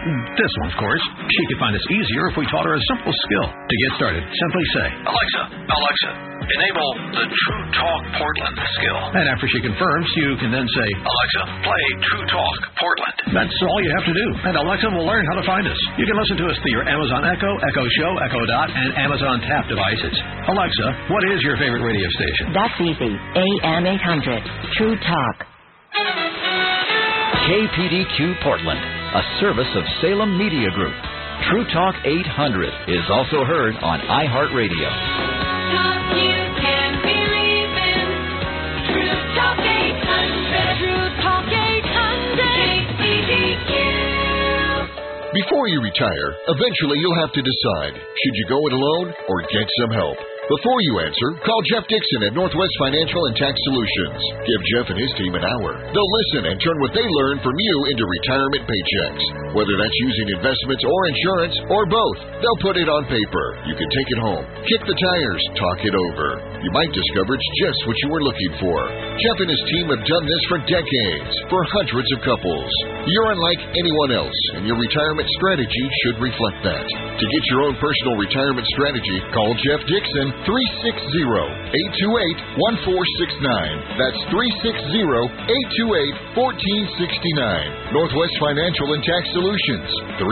This one, of course. She could find this easier if we taught her a simple skill. To get started, simply say, Alexa, enable the True Talk Portland skill. And after she confirms, you can then say, Alexa, play True Talk Portland. That's all you have to do, and Alexa will learn how to find us. You can listen to us through your Amazon Echo, Echo Show, Echo Dot, and Amazon Tap devices. Alexa, what is your favorite radio station? That's easy. AM 800, True Talk. KPDQ Portland, a service of Salem Media Group. True Talk 800 is also heard on iHeartRadio. Talk you can believe in. True Talk 800. True Talk 800. KPDQ. Before you retire, eventually you'll have to decide, should you go it alone or get some help? Before you answer, call Jeff Dixon at Northwest Financial and Tax Solutions. Give Jeff and his team an hour. They'll listen and turn what they learn from you into retirement paychecks. Whether that's using investments or insurance or both, they'll put it on paper. You can take it home, kick the tires, talk it over. You might discover it's just what you were looking for. Jeff and his team have done this for decades, for hundreds of couples. You're unlike anyone else, and your retirement strategy should reflect that. To get your own personal retirement strategy, call Jeff Dixon 360-828-1469. That's 360-828-1469. Northwest Financial and Tax Solutions,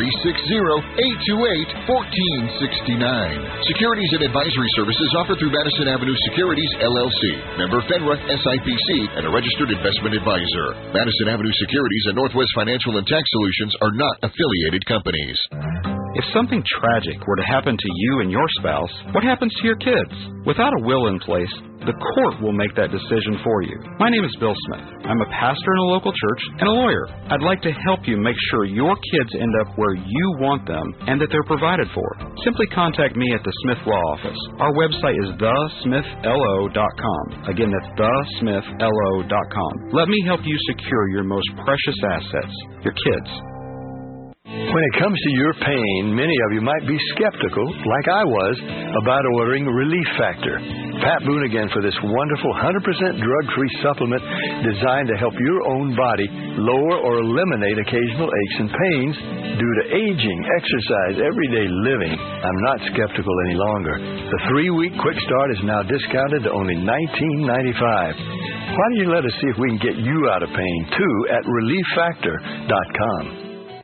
360-828-1469. Securities and advisory services offered through Madison Avenue Securities, LLC. Member FINRA, SIPC, and a registered investment advisor. Madison Avenue Securities and Northwest Financial and Tax Solutions are not affiliated companies. If something tragic were to happen to you and your spouse, what happens to your kids? Without a will in place, the court will make that decision for you. My name is Bill Smith. I'm a pastor in a local church and a lawyer. I'd like to help you make sure your kids end up where you want them and that they're provided for. Simply contact me at the Smith Law Office. Our website is thesmithlo.com. Again, that's thesmithlo.com. Let me help you secure your most precious assets, your kids. When it comes to your pain, many of you might be skeptical, like I was, about ordering Relief Factor. Pat Boone again for this wonderful 100% drug-free supplement designed to help your own body lower or eliminate occasional aches and pains due to aging, exercise, everyday living. I'm not skeptical any longer. The 3-week quick start is now discounted to only $19.95. Why don't you let us see if we can get you out of pain, too, at ReliefFactor.com.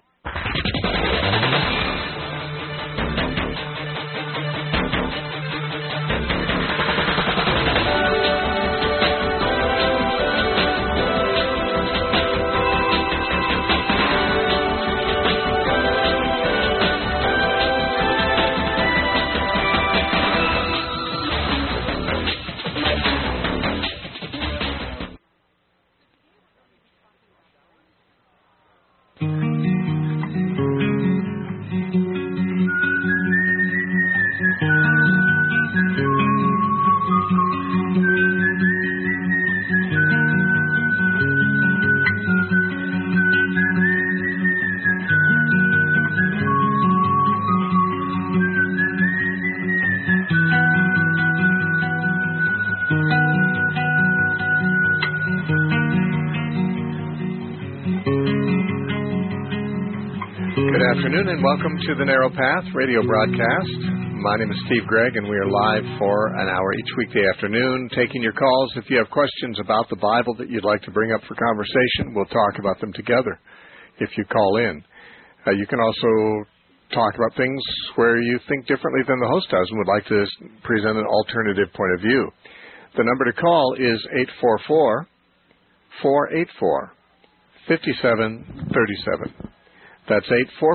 Good afternoon and welcome to the Narrow Path radio broadcast. My name is Steve Gregg and we are live for an hour each weekday afternoon taking your calls. If you have questions about the Bible that you'd like to bring up for conversation, we'll talk about them together if you call in. You can also talk about things where you think differently than the host does and would like to present an alternative point of view. The number to call is 844-484-5737. That's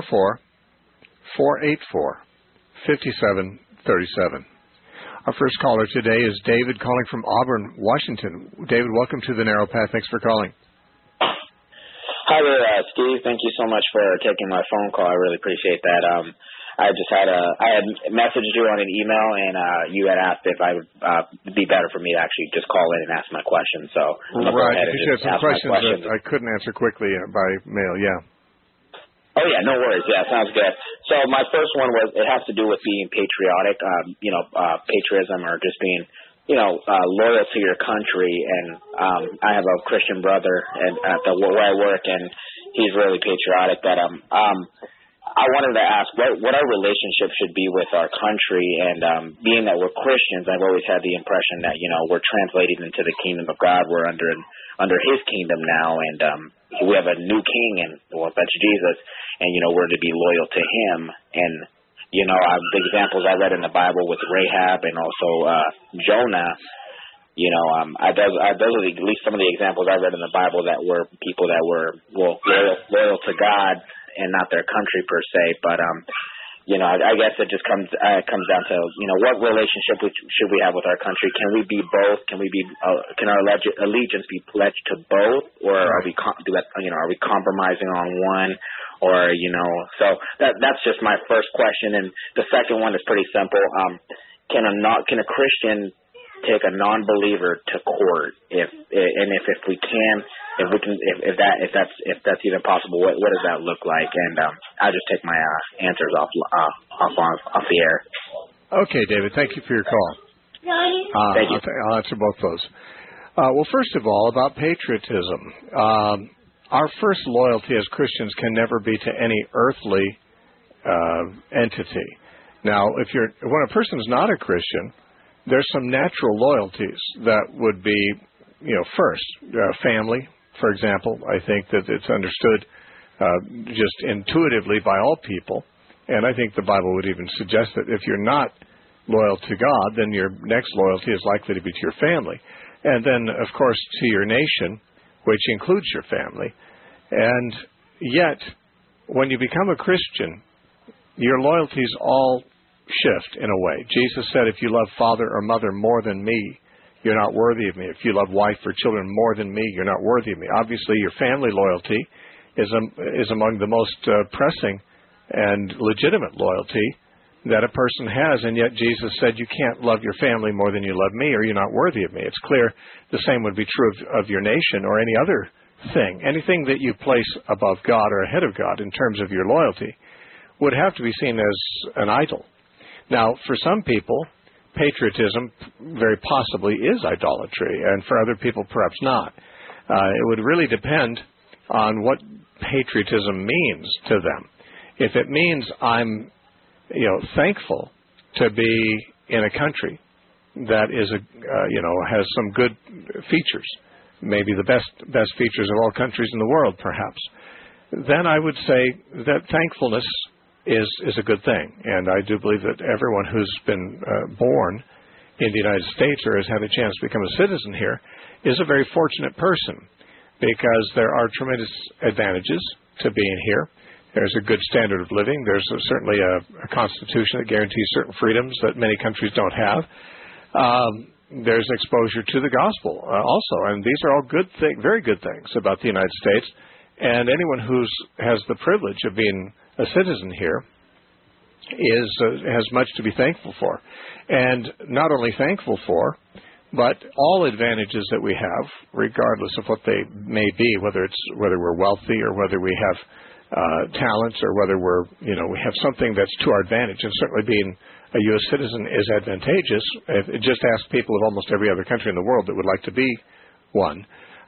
844-484-5737. Our first caller today is David calling from Auburn, Washington. David, welcome to the Narrow Path. Thanks for calling. Hi there, Steve. Thank you so much for taking my phone call. I really appreciate that. I had messaged you on an email, and you had asked if I would be better for me to actually just call in and ask my question. So I'm going to go ahead and just ask my questions. That I couldn't answer quickly by mail, yeah. Oh, yeah, no worries. Yeah, sounds good. So my first one it has to do with being patriotic, patriotism or just being, loyal to your country. And I have a Christian brother where I work, and he's really patriotic. But I wanted to ask what our relationship should be with our country, and being that we're Christians, I've always had the impression that we're translated into the kingdom of God. We're under His kingdom now, and we have a new king, and that's Jesus, and we're to be loyal to Him. And the examples I read in the Bible with Rahab and also Jonah. Those are at least some of the examples I read in the Bible that were people that were loyal to God and not their country per se. But I guess it just comes down to what relationship should we have with our country? Can we be both? Can our allegiance be pledged to both, or are we compromising on one? Or so that's just my first question. And the second one is pretty simple. Can a Christian take a non-believer to court if that's even possible? What does that look like? And I'll just take my answers off the air. Okay, David. Thank you for your call. Thank you. I'll answer both those. Well, first of all, about patriotism. Our first loyalty as Christians can never be to any earthly entity. Now, when a person is not a Christian, there's some natural loyalties that would be, first, family, for example. I think that it's understood just intuitively by all people, and I think the Bible would even suggest that if you're not loyal to God, then your next loyalty is likely to be to your family. And then, of course, to your nation, which includes your family. And yet, when you become a Christian, your loyalties all shift in a way. Jesus said, if you love father or mother more than me, you're not worthy of me. If you love wife or children more than me, you're not worthy of me. Obviously, your family loyalty is among the most pressing and legitimate loyalty that a person has, and yet Jesus said you can't love your family more than you love me, or you're not worthy of me. It's clear the same would be true of your nation or any other thing. Anything that you place above God or ahead of God in terms of your loyalty would have to be seen as an idol. Now, for some people, patriotism very possibly is idolatry, and for other people, perhaps not. It would really depend on what patriotism means to them. If it means I'm thankful to be in a country that is has some good features, maybe the best features of all countries in the world, perhaps, then I would say that thankfulness is a good thing. And I do believe that everyone who's been born in the United States or has had a chance to become a citizen here is a very fortunate person, because there are tremendous advantages to being here. There's a good standard of living. There's certainly a constitution that guarantees certain freedoms that many countries don't have. There's exposure to the gospel also, and these are all very good things about the United States. And anyone who has the privilege of being a citizen here has much to be thankful for. And not only thankful for, but all advantages that we have, regardless of what they may be, whether we're wealthy or whether we have talents, or whether we have something that's to our advantage. And certainly being a U.S. citizen is advantageous. Just ask people of almost every other country in the world that would like to be one.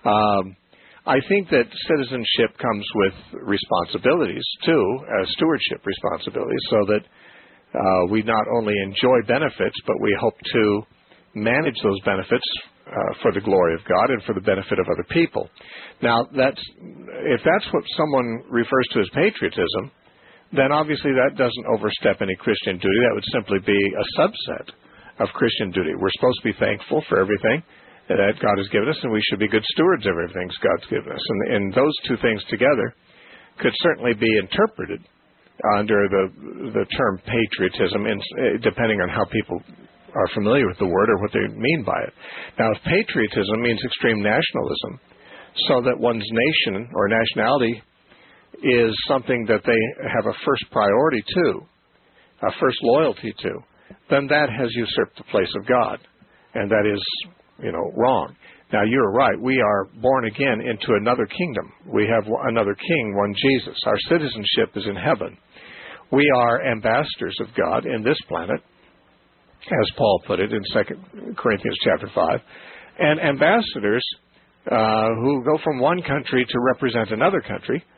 I think that citizenship comes with responsibilities too, stewardship responsibilities, so that we not only enjoy benefits, but we hope to manage those benefits for the glory of God and for the benefit of other people. Now, if that's what someone refers to as patriotism, then obviously that doesn't overstep any Christian duty. That would simply be a subset of Christian duty. We're supposed to be thankful for everything that God has given us, and we should be good stewards of everything God's given us. And those two things together could certainly be interpreted under the term patriotism, depending on how people are familiar with the word or what they mean by it. Now, if patriotism means extreme nationalism, so that one's nation or nationality is something that they have a first priority to, a first loyalty to, then that has usurped the place of God, and that is, wrong. Now, you're right. We are born again into another kingdom. We have another king, one Jesus. Our citizenship is in heaven. We are ambassadors of God in this planet, as Paul put it in 2 Corinthians chapter 5. And ambassadors who go from one country to represent another country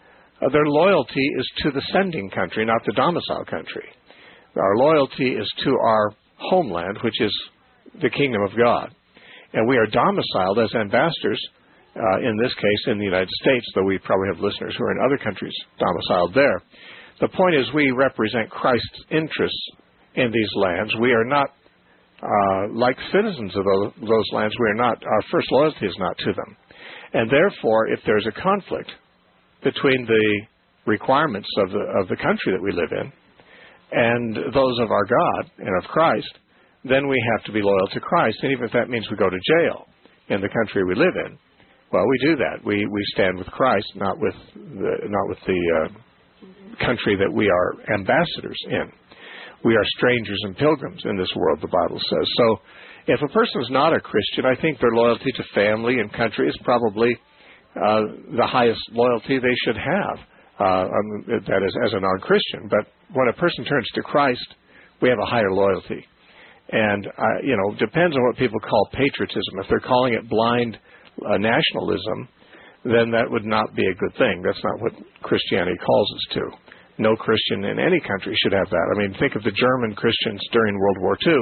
their loyalty is to the sending country, not the domicile country. Our loyalty is to our homeland, which is the kingdom of God. And we are domiciled as ambassadors, in this case, in the United States, though we probably have listeners who are in other countries domiciled there. The point is we represent Christ's interests in these lands. We are not like citizens of those lands. We are not. Our first loyalty is not to them. And therefore, if there's a conflict between the requirements of the country that we live in and those of our God and of Christ, then we have to be loyal to Christ. And even if that means we go to jail in the country we live in, well, we do that. We stand with Christ, not with the country that we are ambassadors in. We are strangers and pilgrims in this world, the Bible says. So if a person is not a Christian, I think their loyalty to family and country is probably the highest loyalty they should have, that is, as a non-Christian. But when a person turns to Christ, we have a higher loyalty. And, depends on what people call patriotism. If they're calling it blind nationalism, then that would not be a good thing. That's not what Christianity calls us to. No Christian in any country should have that. I mean, think of the German Christians during World War II.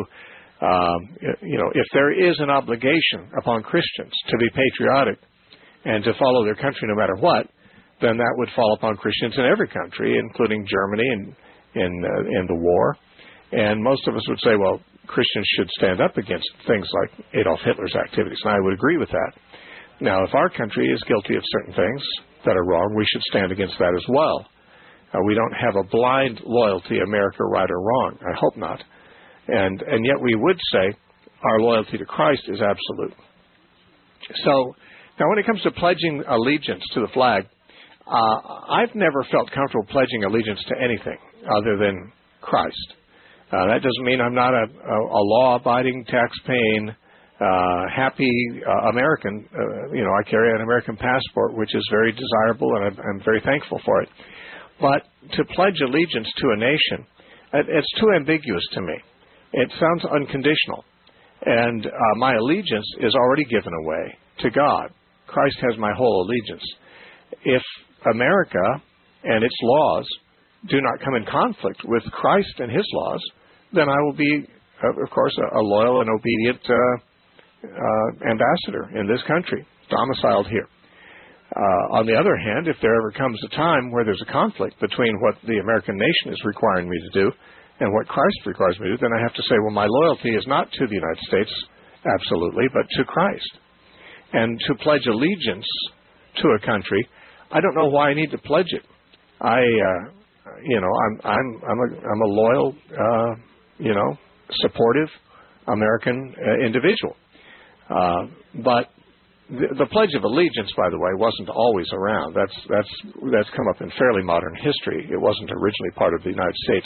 If there is an obligation upon Christians to be patriotic and to follow their country no matter what, then that would fall upon Christians in every country, including Germany and in the war. And most of us would say, well, Christians should stand up against things like Adolf Hitler's activities, and I would agree with that. Now, if our country is guilty of certain things that are wrong, we should stand against that as well. We don't have a blind loyalty, America right or wrong. I hope not. And yet we would say our loyalty to Christ is absolute. So, now when it comes to pledging allegiance to the flag, I've never felt comfortable pledging allegiance to anything other than Christ. That doesn't mean I'm not a law-abiding, tax-paying, happy American. I carry an American passport, which is very desirable, and I'm very thankful for it. But to pledge allegiance to a nation, it's too ambiguous to me. It sounds unconditional. And my allegiance is already given away to God. Christ has my whole allegiance. If America and its laws do not come in conflict with Christ and his laws, then I will be, of course, a loyal and obedient ambassador in this country, domiciled here. On the other hand, if there ever comes a time where there's a conflict between what the American nation is requiring me to do and what Christ requires me to do, then I have to say, well, my loyalty is not to the United States, absolutely, but to Christ. And to pledge allegiance to a country, I don't know why I need to pledge it. I'm a loyal, supportive American individual. But the Pledge of Allegiance, by the way, wasn't always around. That's come up in fairly modern history. It wasn't originally part of the United States,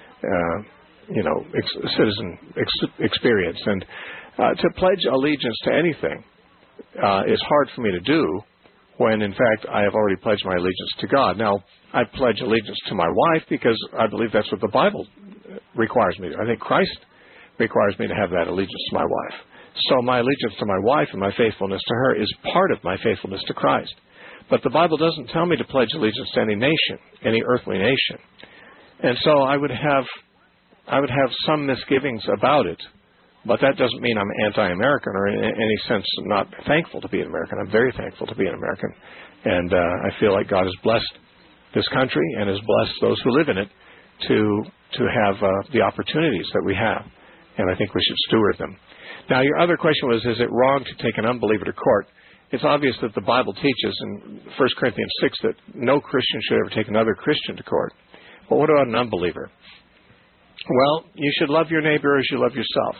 citizen experience. And to pledge allegiance to anything is hard for me to do when, in fact, I have already pledged my allegiance to God. Now, I pledge allegiance to my wife because I believe that's what the Bible requires me to. I think Christ requires me to have that allegiance to my wife. So my allegiance to my wife and my faithfulness to her is part of my faithfulness to Christ. But the Bible doesn't tell me to pledge allegiance to any nation, any earthly nation. And so I would have some misgivings about it, but that doesn't mean I'm anti-American or in any sense not thankful to be an American. I'm very thankful to be an American. And I feel like God has blessed this country and has blessed those who live in it to have the opportunities that we have. And I think we should steward them. Now, your other question was, is it wrong to take an unbeliever to court? It's obvious that the Bible teaches in 1 Corinthians 6 that no Christian should ever take another Christian to court. But what about an unbeliever? Well, you should love your neighbor as you love yourself.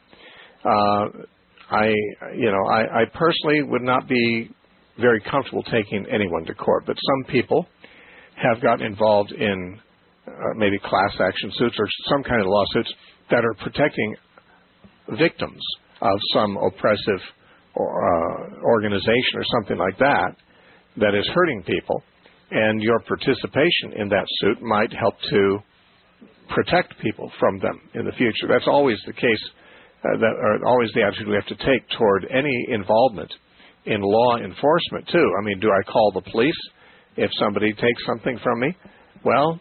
I personally would not be very comfortable taking anyone to court, but some people have gotten involved in maybe class action suits or some kind of lawsuits that are protecting victims of some oppressive organization or something like that that is hurting people, and your participation in that suit might help to protect people from them in the future. That's always the case, always the attitude we have to take toward any involvement in law enforcement, too. I mean, do I call the police If somebody takes something from me, well,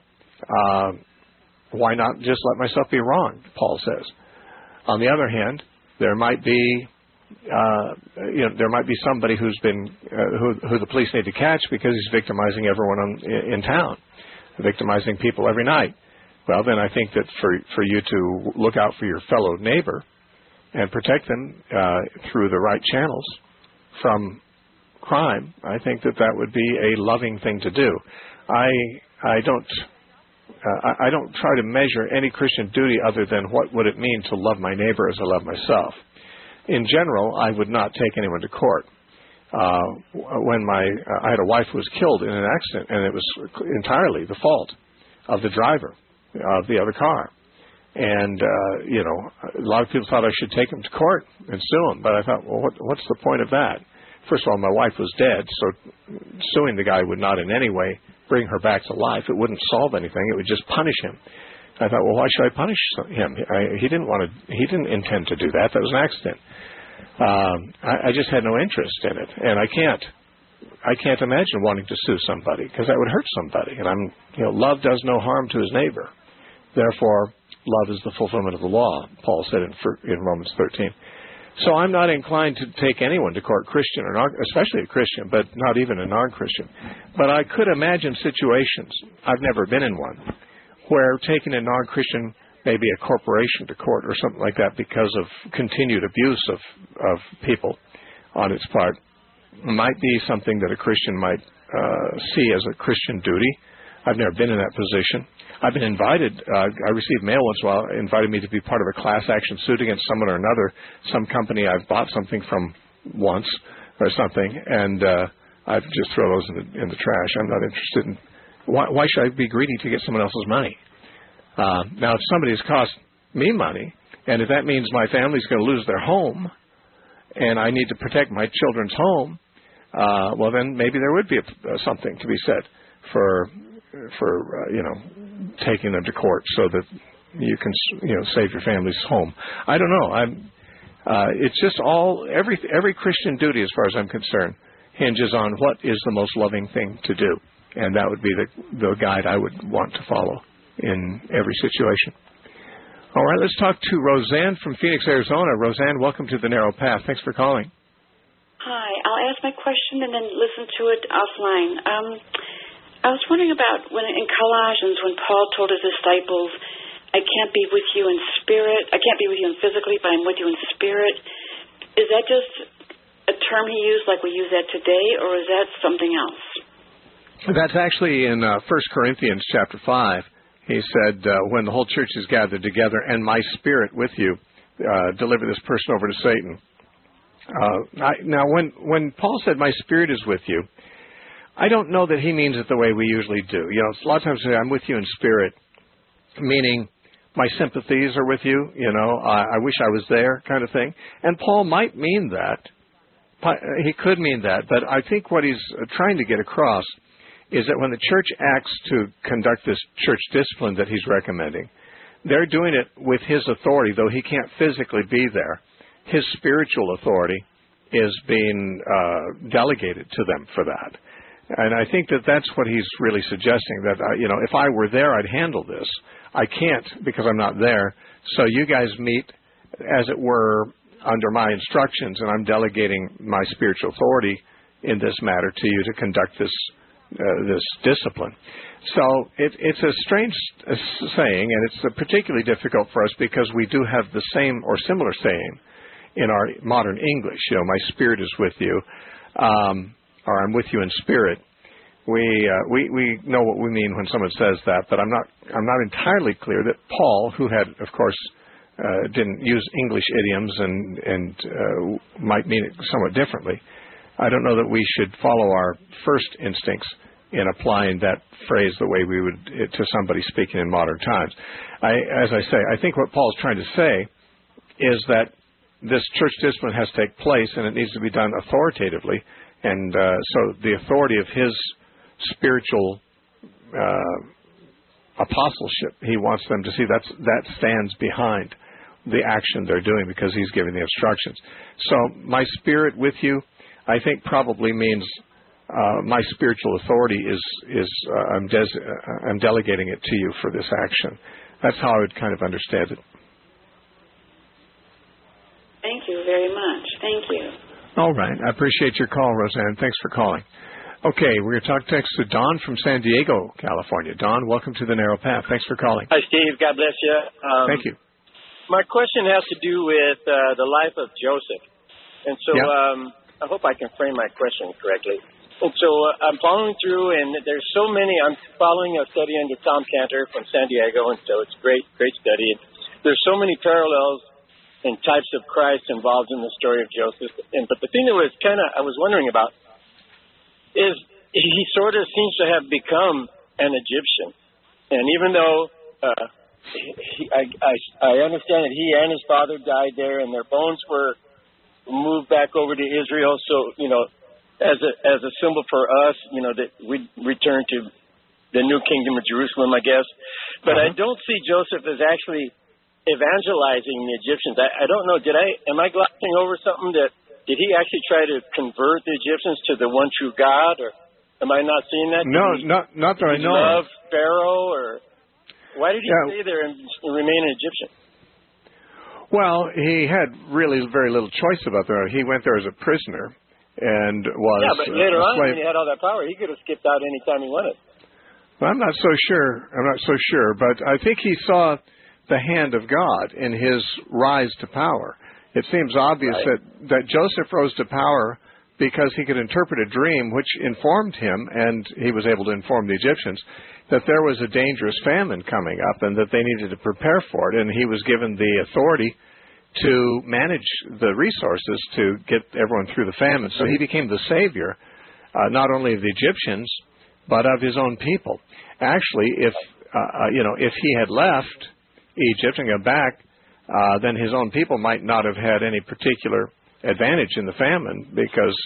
why not just let myself be wronged, Paul says. On the other hand, there might be there might be somebody who's been who the police need to catch because he's victimizing everyone in town, victimizing people every night. Well, then I think that for you to look out for your fellow neighbor and protect them through the right channels from crime, I think that would be a loving thing to do. I don't try to measure any Christian duty other than what would it mean to love my neighbor as I love myself. In general, I would not take anyone to court. When I had a wife who was killed in an accident, and it was entirely the fault of the driver of the other car. And, a lot of people thought I should take him to court and sue him. But I thought, well, what's the point of that? First of all, my wife was dead, so suing the guy would not in any way bring her back to life. It wouldn't solve anything. It would just punish him. I thought, well, why should I punish him? He didn't intend to do that. That was an accident. I just had no interest in it, and I can't imagine wanting to sue somebody because that would hurt somebody. And love does no harm to his neighbor. Therefore, love is the fulfillment of the law, Paul said in Romans 13. So I'm not inclined to take anyone to court, Christian or non, especially a Christian, but not even a non-Christian. But I could imagine situations, I've never been in one, where taking a non-Christian, maybe a corporation to court or something like that because of continued abuse of people on its part might be something that a Christian might see as a Christian duty. I've never been in that position. I've been invited. I received mail once in a while, invited me to be part of a class action suit against someone or another, some company I've bought something from once or something, and I just throw those in the trash. I'm not interested in. Why should I be greedy to get someone else's money? Now, if somebody has cost me money, and if that means my family's going to lose their home, and I need to protect my children's home, well, then maybe there would be something to be said for taking them to court so that you can save your family's home. I don't know. It's just every Christian duty, as far as I'm concerned, hinges on what is the most loving thing to do, and that would be the guide I would want to follow in every situation. All right, let's talk to Roseanne from Phoenix, Arizona. Roseanne, welcome to the Narrow Path. Thanks for calling. Hi, I'll ask my question and then listen to it offline. I was wondering about when in Colossians, when Paul told his disciples, I can't be with you in spirit, I can't be with you physically, but I'm with you in spirit. Is that just a term he used like we use that today, or is that something else? That's actually in 1 Corinthians chapter 5. He said, when the whole church is gathered together and my spirit with you, deliver this person over to Satan. Now, when Paul said my spirit is with you, I don't know that he means it the way we usually do. A lot of times we say, I'm with you in spirit, meaning my sympathies are with you, I wish I was there kind of thing. And Paul might mean that. He could mean that. But I think what he's trying to get across is that when the church acts to conduct this church discipline that he's recommending, they're doing it with his authority, though he can't physically be there. His spiritual authority is being delegated to them for that. And I think that that's what he's really suggesting, that, if I were there, I'd handle this. I can't because I'm not there. So you guys meet, as it were, under my instructions, and I'm delegating my spiritual authority in this matter to you to conduct this discipline. So it's a strange saying, and it's particularly difficult for us because we do have the same or similar saying in our modern English. My spirit is with you. Or I'm with you in spirit. We know what we mean when someone says that, but I'm not entirely clear that Paul, who had, of course, didn't use English idioms and might mean it somewhat differently. I don't know that we should follow our first instincts in applying that phrase the way we would to somebody speaking in modern times. As I say, I think what Paul's trying to say is that this church discipline has to take place, and it needs to be done authoritatively. And so the authority of his spiritual apostleship, he wants them to see that stands behind the action they're doing because he's giving the instructions. So my spirit with you, I think probably means my spiritual authority I'm delegating it to you for this action. That's how I would kind of understand it. Thank you very much. Thank you. All right. I appreciate your call, Roseanne. Thanks for calling. Okay, we're going to talk next to Don from San Diego, California. Don, welcome to the Narrow Path. Thanks for calling. Hi, Steve. God bless you. Thank you. My question has to do with the life of Joseph. And so I hope I can frame my question correctly. And so I'm following through, and there's so many. I'm following a study under Tom Cantor from San Diego, and so it's great study. And there's so many parallels and types of Christ involved in the story of Joseph. But the thing that was I was wondering about is he sort of seems to have become an Egyptian. And even though I understand that he and his father died there and their bones were moved back over to Israel, so, as a symbol for us, that we return to the new kingdom of Jerusalem, I guess. But I don't see Joseph as actually evangelizing the Egyptians. I don't know. Am I glossing over something did he actually try to convert the Egyptians to the one true God, or am I not seeing that? No, not that I know. Love Pharaoh, or why did he stay there and remain an Egyptian? Well, he had really very little choice about that. He went there as a prisoner and was but later on, slave. when he had all that power, he could have skipped out any time he wanted. Well, I'm not so sure, but I think he saw the hand of God in his rise to power. It seems obvious that Joseph rose to power because he could interpret a dream which informed him, and he was able to inform the Egyptians, that there was a dangerous famine coming up and that they needed to prepare for it. And he was given the authority to manage the resources to get everyone through the famine. So he became the savior, not only of the Egyptians, but of his own people. Actually, if he had left Egypt and gone back, then his own people might not have had any particular advantage in the famine because,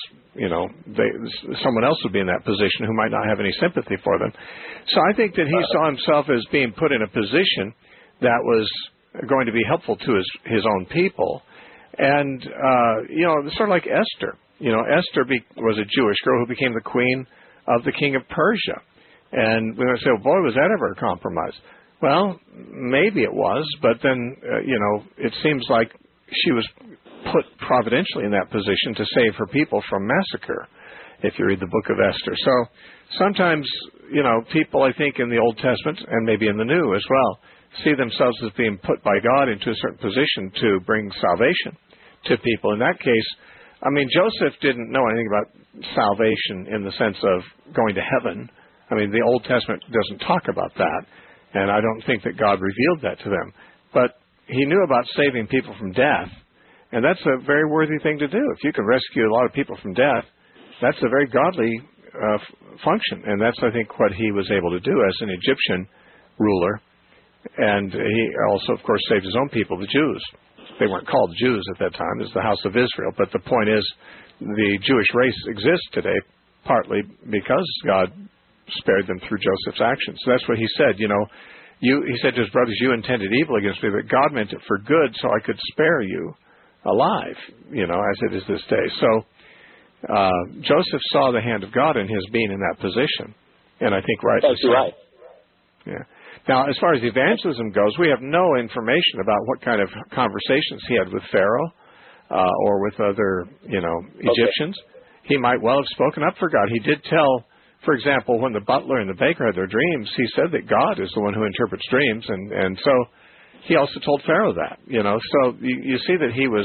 someone else would be in that position who might not have any sympathy for them. So I think that he saw himself as being put in a position that was going to be helpful to his own people. And, sort of like Esther. Esther was a Jewish girl who became the queen of the king of Persia. And we would say, oh, boy, was that ever a compromise? Well, maybe it was, but then, it seems like she was put providentially in that position to save her people from massacre, if you read the book of Esther. So sometimes, people, I think, in the Old Testament, and maybe in the New as well, see themselves as being put by God into a certain position to bring salvation to people. In that case, Joseph didn't know anything about salvation in the sense of going to heaven. The Old Testament doesn't talk about that. And I don't think that God revealed that to them. But he knew about saving people from death. And that's a very worthy thing to do. If you can rescue a lot of people from death, that's a very godly function. And that's, I think, what he was able to do as an Egyptian ruler. And he also, of course, saved his own people, the Jews. They weren't called Jews at that time. It was the house of Israel. But the point is, the Jewish race exists today partly because God spared them through Joseph's actions. So that's what he said. He said to his brothers, you intended evil against me, but God meant it for good so I could spare you alive, as it is this day. So Joseph saw the hand of God in his being in that position. And I think rightly so. Right. Yeah. Now, as far as evangelism goes, we have no information about what kind of conversations he had with Pharaoh or with other, Egyptians. He might well have spoken up for God. He did tell, for example, when the butler and the baker had their dreams, he said that God is the one who interprets dreams. And so he also told Pharaoh that, So you see that he was,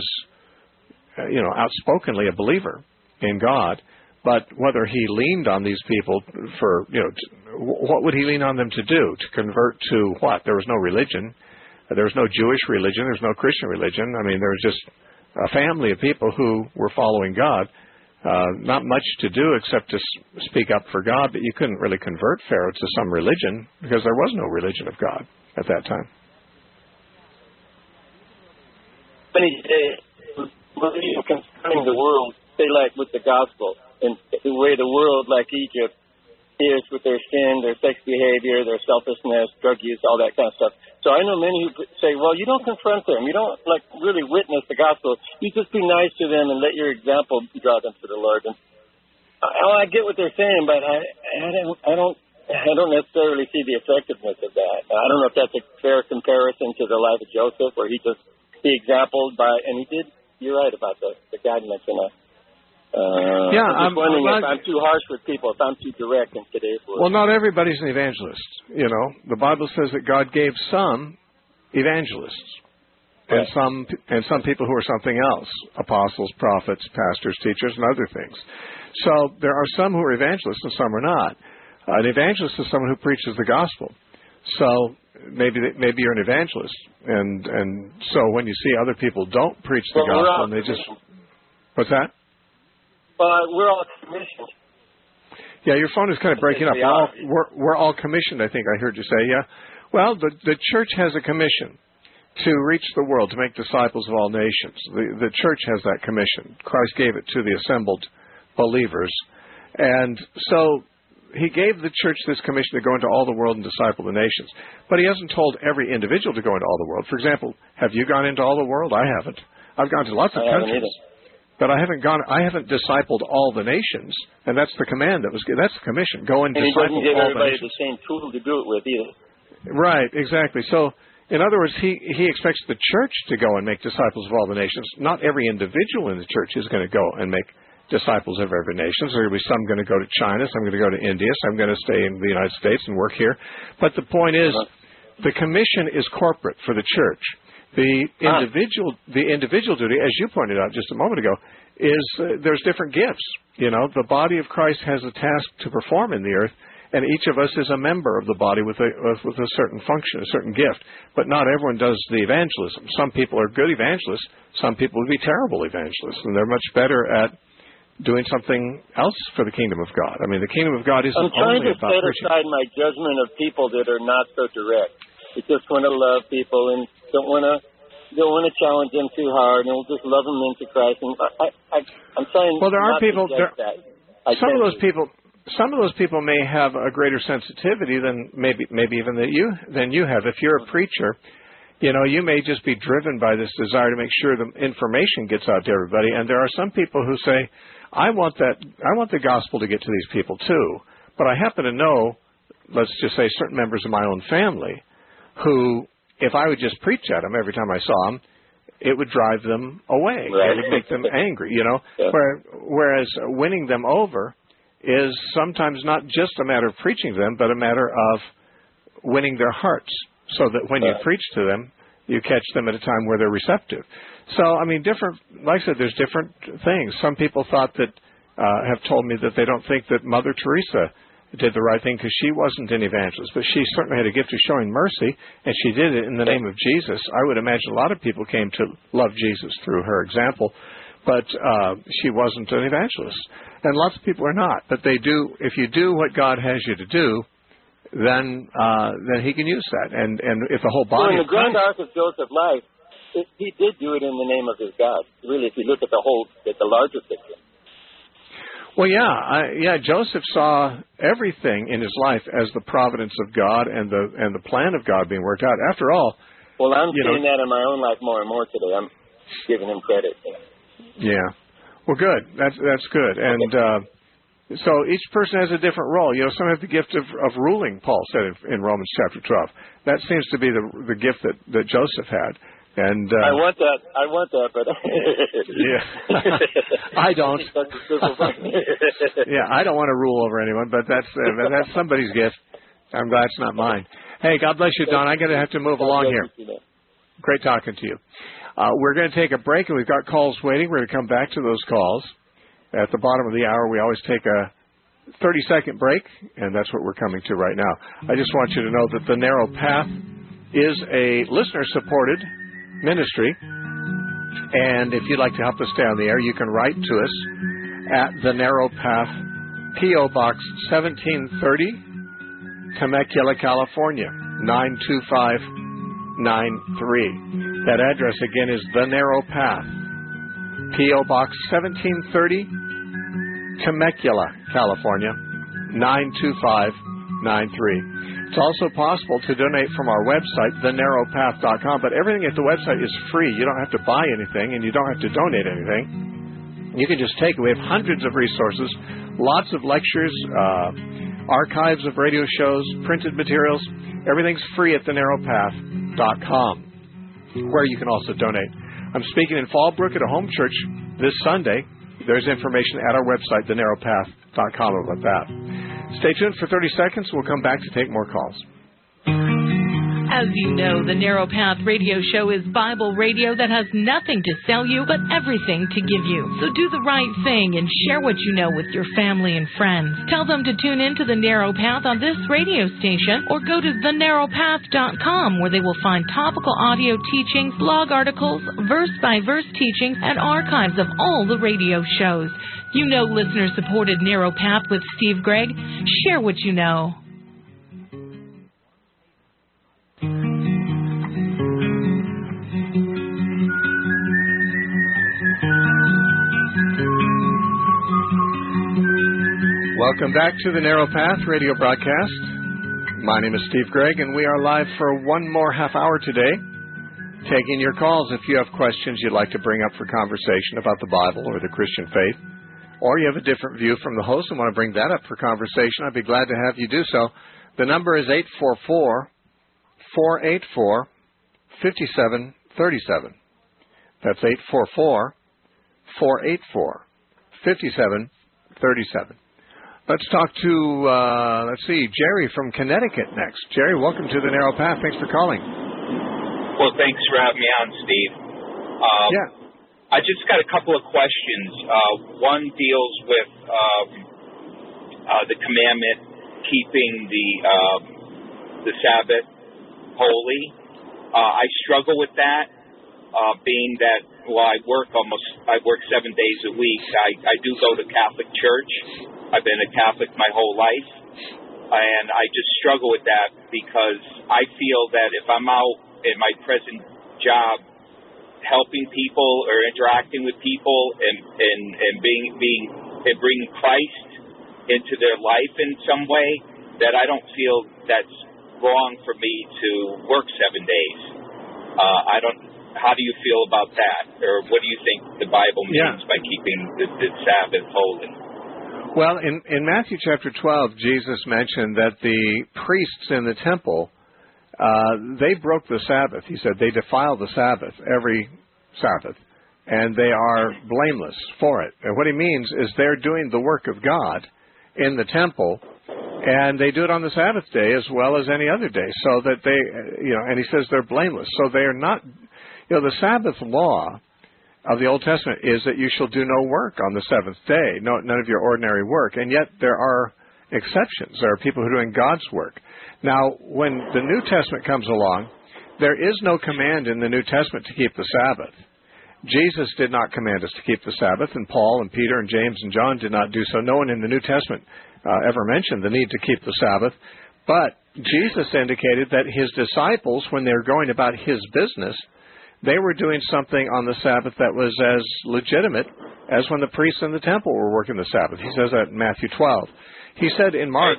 outspokenly a believer in God. But whether he leaned on these people for, what would he lean on them to do? To convert to what? There was no religion. There was no Jewish religion. There was no Christian religion. There was just a family of people who were following God. Not much to do except to speak up for God, but you couldn't really convert Pharaoh to some religion because there was no religion of God at that time. When he's concerning the world, they like with the gospel, and the way the world, like Egypt, is with their sin, their sex behavior, their selfishness, drug use, all that kind of stuff. So I know many who say, well, you don't confront them. You don't really witness the gospel. You just be nice to them and let your example draw them to the Lord. And I get what they're saying, but I don't necessarily see the effectiveness of that. I don't know if that's a fair comparison to the life of Joseph, where he exampled by, and he did. You're right about the guidance and I'm wondering if I'm too harsh with people, if I'm too direct in today's world. Well, not everybody's an evangelist. You know, the Bible says that God gave some evangelists, and some people who are something else: apostles, prophets, pastors, teachers, and other things. So there are some who are evangelists and some are not. An evangelist is someone who preaches the gospel. So maybe you're an evangelist, and so when you see other people don't preach the gospel, and they just what's that? We're all commissioned. Yeah, your phone is kind of breaking up. We're all commissioned, I think I heard you say. Yeah. Well, the church has a commission to reach the world, to make disciples of all nations. The church has that commission. Christ gave it to the assembled believers. And so he gave the church this commission to go into all the world and disciple the nations. But he hasn't told every individual to go into all the world. For example, have you gone into all the world? I haven't. I've gone to lots of countries. But I haven't discipled all the nations, and that's the command that's the commission. Go and disciple all the nations. And he doesn't give everybody the same tool to do it with either. Right, exactly. So, in other words, he expects the church to go and make disciples of all the nations. Not every individual in the church is going to go and make disciples of every nation. So there will be some going to go to China, some going to go to India, some going to stay in the United States and work here. But the point is, the commission is corporate for the church. The individual duty, as you pointed out just a moment ago, is there's different gifts. You know, the body of Christ has a task to perform in the earth, and each of us is a member of the body with a certain function, a certain gift. But not everyone does the evangelism. Some people are good evangelists. Some people would be terrible evangelists, and they're much better at doing something else for the kingdom of God. I mean, the kingdom of God isn't only about preaching. I'm trying to set aside my judgment of people that are not so direct. We just want to love people and don't want to challenge them too hard, and we'll just love them into Christ. And I'm trying. Well, there are people. Some of those people may have a greater sensitivity than maybe even than you have. If you're a preacher, you know, you may just be driven by this desire to make sure the information gets out to everybody. And there are some people who say, I want the gospel to get to these people too. But I happen to know, let's just say, certain members of my own family who, if I would just preach at them every time I saw them, it would drive them away. Right. It would make them angry, you know. Yeah. Whereas winning them over is sometimes not just a matter of preaching to them, but a matter of winning their hearts, so that when you preach to them, you catch them at a time where they're receptive. So, I mean, like I said, there's different things. Some people thought that, have told me that they don't think that Mother Teresa did the right thing because she wasn't an evangelist, but she certainly had a gift of showing mercy, and she did it in the name of Jesus. I would imagine a lot of people came to love Jesus through her example, but she wasn't an evangelist. And lots of people are not, but they do. If you do what God has you to do, then he can use that. And if the whole body of Christ... in the grand arc of Joseph's life, he did do it in the name of his God. Really, if you look at the larger picture. Well, yeah. Joseph saw everything in his life as the providence of God and the plan of God being worked out. After all, well, I'm seeing that in my own life more and more today. I'm giving him credit. Yeah. Well, good. That's good. And so each person has a different role. You know, some have the gift of ruling. Paul said in Romans chapter 12. That seems to be the gift that Joseph had. And I want that, but yeah, I don't. Yeah, I don't want to rule over anyone, but that's somebody's gift. I'm glad it's not mine. Hey, God bless you, Don. I'm going to have to move along here. Great talking to you. We're going to take a break, and we've got calls waiting. We're going to come back to those calls. At the bottom of the hour, we always take a 30-second break, and that's what we're coming to right now. I just want you to know that The Narrow Path is a listener-supported ministry, and if you'd like to help us stay on the air, you can write to us at The Narrow Path, P.O. Box 1730, Temecula, California, 92593. That address again is The Narrow Path, P.O. Box 1730, Temecula, California, 92593. It's also possible to donate from our website, thenarrowpath.com, but everything at the website is free. You don't have to buy anything, and you don't have to donate anything. You can just take it. We have hundreds of resources Lots of lectures, archives of radio shows, printed materials. Everything's free at thenarrowpath.com, where you can also donate. I'm speaking in Fallbrook at a home church this Sunday. There's information at our website, thenarrowpath.com, about that. Stay tuned for 30 seconds. We'll come back to take more calls. As you know, the Narrow Path radio show is Bible radio that has nothing to sell you but everything to give you. So do the right thing and share what you know with your family and friends. Tell them to tune in to the Narrow Path on this radio station or go to thenarrowpath.com, where they will find topical audio teachings, blog articles, verse-by-verse teachings, and archives of all the radio shows. You know listener-supported Narrow Path with Steve Gregg. Share what you know. Welcome back to the Narrow Path radio broadcast. My name is Steve Gregg, and we are live for one more half hour today, taking your calls if you have questions you'd like to bring up for conversation about the Bible or the Christian faith, or you have a different view from the host and want to bring that up for conversation. I'd be glad to have you do so. The number is 844-484-5737. That's 844-484-5737. Let's talk to, Jerry from Connecticut next. Jerry, welcome to the Narrow Path. Thanks for calling. Well, thanks for having me on, Steve. Yeah. I just got a couple of questions. One deals with the commandment, keeping the Sabbath holy. I struggle with that, being that, I work 7 days a week. I do go to Catholic church. I've been a Catholic my whole life, and I just struggle with that because I feel that if I'm out in my present job helping people or interacting with people and bringing Christ into their life in some way, that I don't feel that's wrong for me to work 7 days. How do you feel about that, or what do you think the Bible means by keeping the Sabbath holy? Well, in Matthew chapter 12, Jesus mentioned that the priests in the temple, they broke the Sabbath. He said they defile the Sabbath every Sabbath, and they are blameless for it. And what he means is they're doing the work of God in the temple, and they do it on the Sabbath day as well as any other day, so that they, and he says they're blameless. So they are not, the Sabbath law of the Old Testament is that you shall do no work on the seventh day, none of your ordinary work. And yet there are exceptions. There are people who are doing God's work. Now, when the New Testament comes along, there is no command in the New Testament to keep the Sabbath. Jesus did not command us to keep the Sabbath, and Paul and Peter and James and John did not do so. No one in the New Testament ever mentioned the need to keep the Sabbath. But Jesus indicated that his disciples, when they were going about his business, they were doing something on the Sabbath that was as legitimate as when the priests in the temple were working the Sabbath. He says that in Matthew 12. He said in Mark,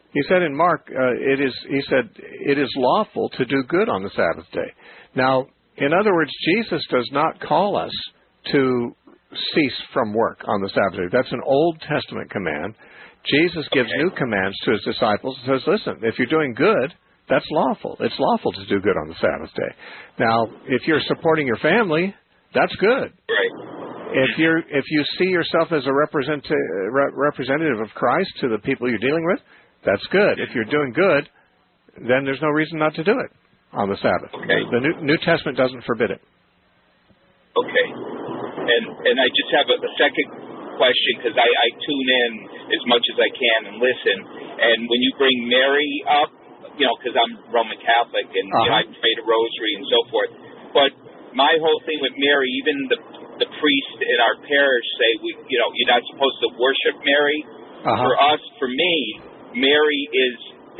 it is lawful to do good on the Sabbath day. Now, in other words, Jesus does not call us to cease from work on the Sabbath day. That's an Old Testament command. Jesus gives new commands to his disciples and says, listen, if you're doing good, that's lawful. It's lawful to do good on the Sabbath day. Now, if you're supporting your family, that's good. Right. If you see yourself as a representative of Christ to the people you're dealing with, that's good. If you're doing good, then there's no reason not to do it on the Sabbath. Okay. The New Testament doesn't forbid it. Okay. And I just have a second question, because I tune in as much as I can and listen. And when you bring Mary up, because I'm Roman Catholic and I pray the rosary and so forth. But my whole thing with Mary, even the priest in our parish say, you're not supposed to worship Mary. For us, for me, Mary is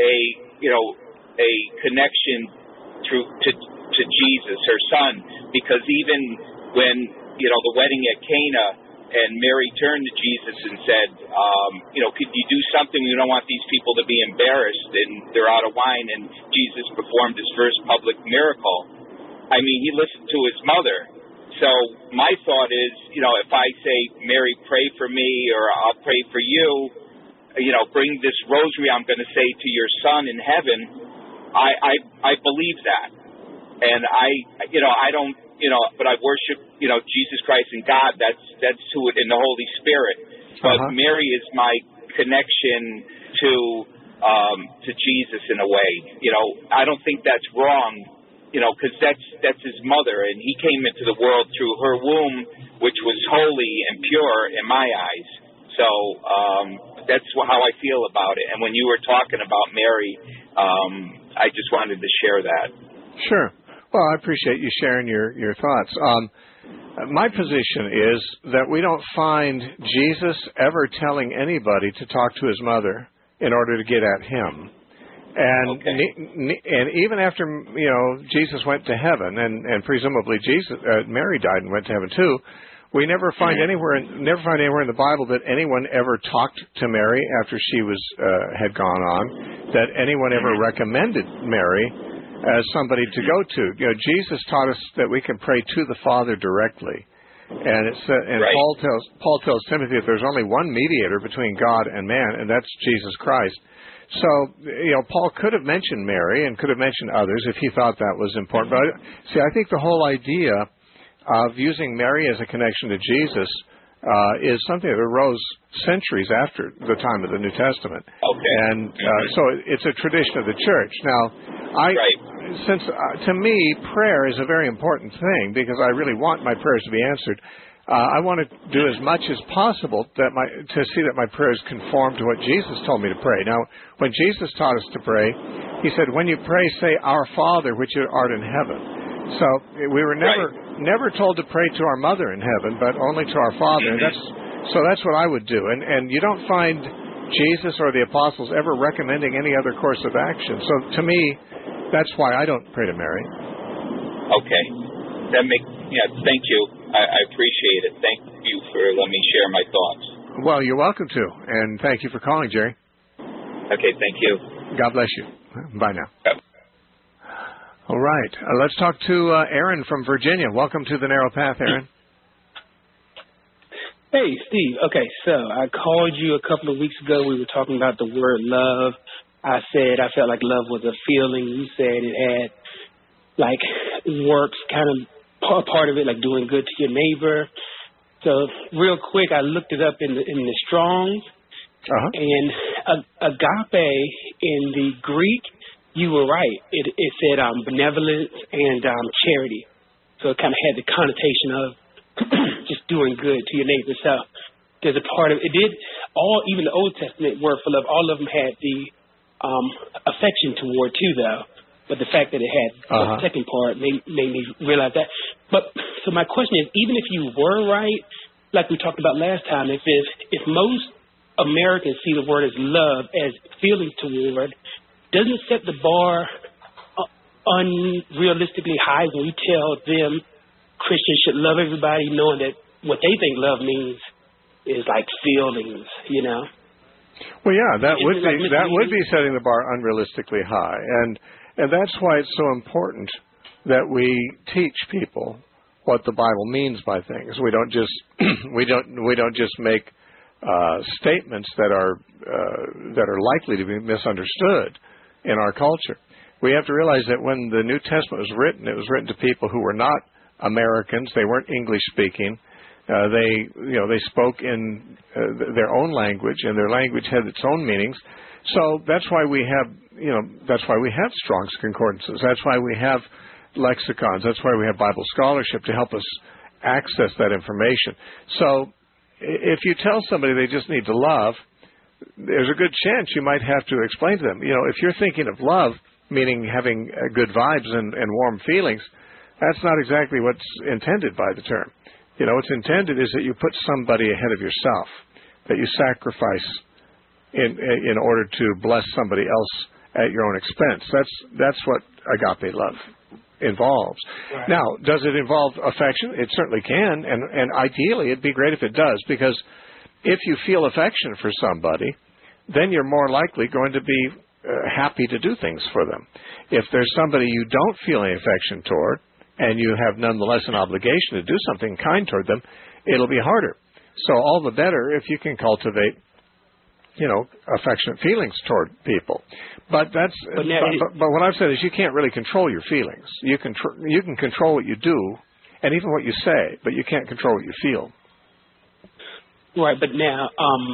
a connection to Jesus, her son, because even when the wedding at Cana, and Mary turned to Jesus and said, could you do something? We don't want these people to be embarrassed, and they're out of wine. And Jesus performed his first public miracle. I mean, he listened to his mother. so my thought is, if I say, Mary, pray for me, or I'll pray for you, bring this rosary I'm going to say to your son in heaven, I believe that. And I don't, but I worship, Jesus Christ and God. That's who it, in the Holy Spirit. But Mary is my connection to Jesus in a way. I don't think that's wrong, because that's his mother, and he came into the world through her womb, which was holy and pure in my eyes. So that's how I feel about it. And when you were talking about Mary, I just wanted to share that. Sure. Well, I appreciate you sharing your thoughts. My position is that we don't find Jesus ever telling anybody to talk to his mother in order to get at him. And and even after Jesus went to heaven, and presumably Mary died and went to heaven too, we never find anywhere in the Bible that anyone ever talked to Mary after she had gone on, that anyone ever recommended Mary as somebody to go to. Jesus taught us that we can pray to the Father directly, and Paul tells Timothy that there's only one mediator between God and man, and that's Jesus Christ. So, Paul could have mentioned Mary and could have mentioned others if he thought that was important. But I think the whole idea of using Mary as a connection to Jesus is something that arose centuries after the time of the New Testament. And so it's a tradition of the church. Now, since to me, prayer is a very important thing, because I really want my prayers to be answered. I want to do as much as possible to see that my prayers conform to what Jesus told me to pray. Now, when Jesus taught us to pray, he said, when you pray, say, Our Father, which art in heaven. So we were never told to pray to our mother in heaven, but only to our Father. And that's what I would do. And you don't find Jesus or the apostles ever recommending any other course of action. So to me, that's why I don't pray to Mary. Okay. Thank you. I appreciate it. Thank you for letting me share my thoughts. Well, you're welcome to. And thank you for calling, Jerry. Okay, thank you. God bless you. Bye now. Yep. All right. Let's talk to Aaron from Virginia. Welcome to the Narrow Path, Aaron. Hey, Steve. Okay, so I called you a couple of weeks ago. We were talking about the word love. I said I felt like love was a feeling. You said it had, works, kind of part of it, like doing good to your neighbor. So real quick, I looked it up in the Strong's, and agape in the Greek, you were right. It said benevolence and charity. So it kind of had the connotation of just doing good to your neighbor. So there's a part of it. Even the Old Testament word for love, all of them had the affection toward too, though. But the fact that it had the second part made me realize that. But so my question is, even if you were right, like we talked about last time, if most Americans see the word as love as feelings toward, doesn't it set the bar unrealistically high when we tell them Christians should love everybody, knowing that what they think love means is like feelings, Well, yeah, that would be setting the bar unrealistically high, and that's why it's so important that we teach people what the Bible means by things. We don't just we don't just make statements that are likely to be misunderstood in our culture. We have to realize that when the New Testament was written, it was written to people who were not Americans. They weren't English speaking. They spoke in their own language, and their language had its own meanings. So that's why we have Strong's Concordances. That's why we have lexicons. That's why we have Bible scholarship to help us access that information. So if you tell somebody they just need to love, there's a good chance you might have to explain to them. If you're thinking of love, meaning having good vibes and warm feelings, that's not exactly what's intended by the term. What's intended is that you put somebody ahead of yourself, that you sacrifice in order to bless somebody else at your own expense. That's what agape love involves. Right. Now, does it involve affection? It certainly can, and ideally it'd be great if it does, because if you feel affection for somebody, then you're more likely going to be happy to do things for them. If there's somebody you don't feel any affection toward, and you have nonetheless an obligation to do something kind toward them, it'll be harder. So all the better if you can cultivate, affectionate feelings toward people. But what I've said is you can't really control your feelings. You can control what you do and even what you say, but you can't control what you feel. Right, but now,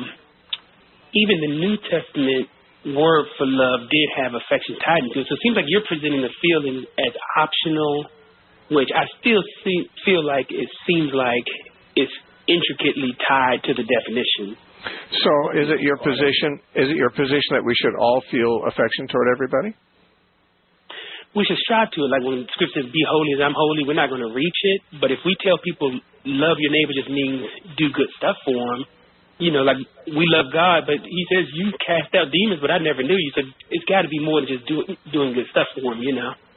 even the New Testament word for love did have affection tied into it. So it seems like you're presenting the feeling as optional, which I still feel like it seems like it's intricately tied to the definition. So is it your position that we should all feel affection toward everybody? We should strive to it. Like when Scripture says, be holy as I'm holy, we're not going to reach it. But if we tell people, love your neighbor just means do good stuff for them, like we love God, but he says you cast out demons, but I never knew you. So it's got to be more than just doing good stuff for them,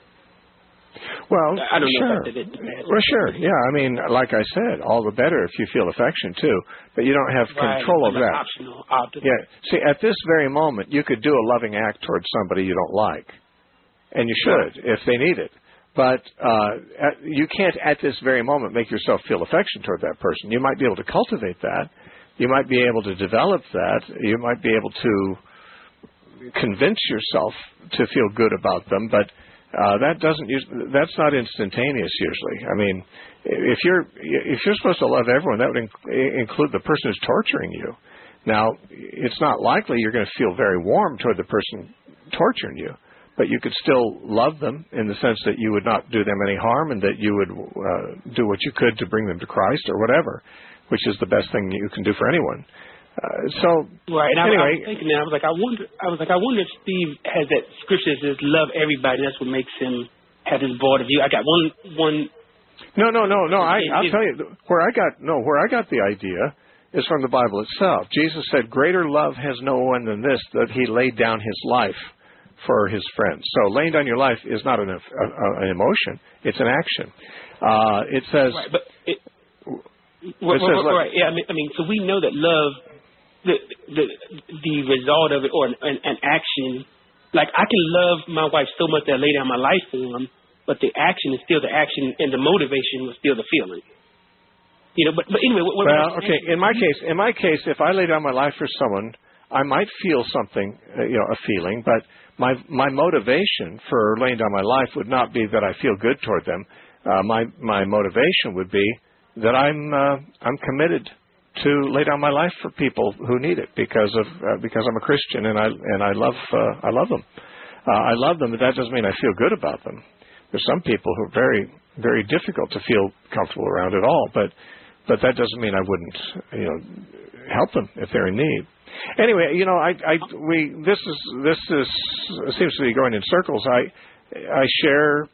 Well, I don't sure. know if that's well, sure. Yeah, I mean, like I said, all the better if you feel affection too, but you don't have control of that. Optional. Yeah. See, at this very moment, you could do a loving act towards somebody you don't like, and you should if they need it. But you can't at this very moment make yourself feel affection toward that person. You might be able to cultivate that. You might be able to develop that. You might be able to convince yourself to feel good about them, but that's not instantaneous usually. I mean, if you're supposed to love everyone, that would include the person who's torturing you. Now, it's not likely you're going to feel very warm toward the person torturing you, but you could still love them in the sense that you would not do them any harm and that you would do what you could to bring them to Christ or whatever, which is the best thing you can do for anyone. Right. And anyway, I was thinking that I wonder if Steve has that scripture that says love everybody. That's what makes him have this broader view. I got one. No. I'll tell you where I got the idea is from the Bible itself. Jesus said, "Greater love has no one than this, that he laid down his life for his friends." So laying down your life is not an emotion; it's an action. It says. Right, but right. Yeah. I mean, so we know that love, the result of it, or an action. Like I can love my wife so much that I lay down my life for him, but the action is still the action, and the motivation was still the feeling. But anyway. Okay. In my case, if I lay down my life for someone, I might feel something, a feeling, but my motivation for laying down my life would not be that I feel good toward them. My motivation would be that I'm committed to lay down my life for people who need it because I'm a Christian and I love them. I love them, but that doesn't mean I feel good about them. There's some people who are very, very difficult to feel comfortable around at all, but that doesn't mean I wouldn't, help them if they're in need. Anyway, this seems to be going in circles. I share,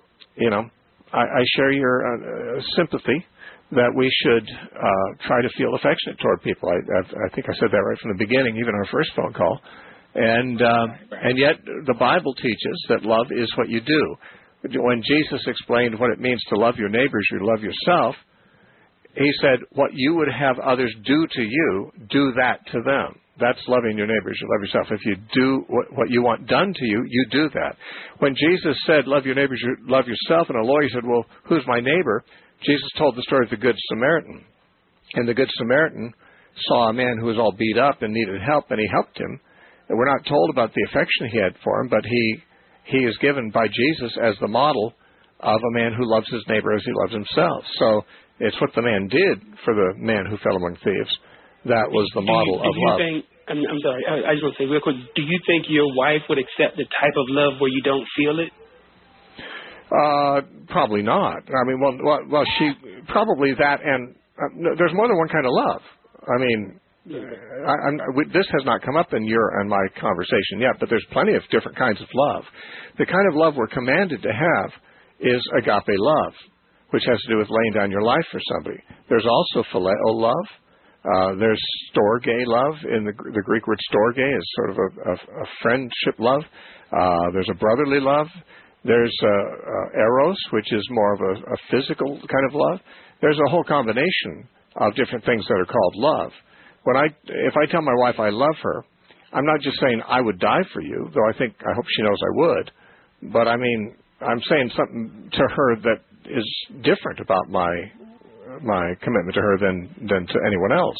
I share your sympathy that we should try to feel affectionate toward people. I think I said that right from the beginning, even our first phone call. And yet the Bible teaches that love is what you do. When Jesus explained what it means to love your neighbors, you love yourself, he said, what you would have others do to you, do that to them. That's loving your neighbors. You love yourself. If you do what you want done to you, you do that. When Jesus said, love your neighbors, you love yourself, and a lawyer said, well, who's my neighbor? Jesus told the story of the Good Samaritan. And the Good Samaritan saw a man who was all beat up and needed help, and he helped him. And we're not told about the affection he had for him, but he is given by Jesus as the model of a man who loves his neighbor as he loves himself. So it's what the man did for the man who fell among thieves. That was the model of love. I'm sorry, I just want to say real quick, do you think your wife would accept the type of love where you don't feel it? Probably not. I mean, well, she probably that, and there's more than one kind of love. I mean, this has not come up in your and my conversation yet, but there's plenty of different kinds of love. The kind of love we're commanded to have is agape love, which has to do with laying down your life for somebody. There's also phileo love. There's storge love. In the Greek word storge is sort of a friendship love. There's a brotherly love. There's eros, which is more of a physical kind of love. There's a whole combination of different things that are called love. If I tell my wife I love her, I'm not just saying I would die for you, though I hope she knows I would. But I mean, I'm saying something to her that is different about my commitment to her than to anyone else.